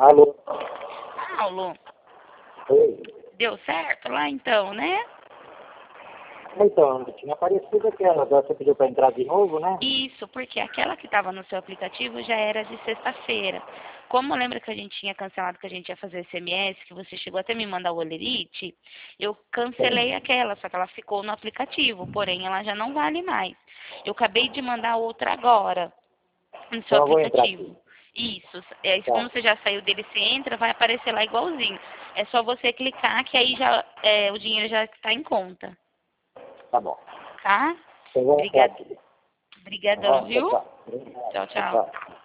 Alô? Paulo, Oi. deu certo lá então, né? Então, tinha aparecido aquela, você pediu para entrar de novo, né? Isso, porque aquela que estava no seu aplicativo já era de sexta-feira. Como lembra que a gente tinha cancelado que a gente ia fazer SMS, que você chegou até me mandar o olerite, eu cancelei aquela, só que ela ficou no aplicativo, porém ela já não vale mais. Eu acabei de mandar outra agora no seu Então eu vou entrar aqui. aplicativo. Isso, como Tá, você já saiu dele, você entra, vai aparecer lá igualzinho. É só você clicar que aí já o dinheiro já está em conta, tá bom. tá? Então eu vou entrar Obrigada. aqui. Obrigadão, Tchau, viu? tchau. Obrigado. Tchau, Tchau, tchau. tchau.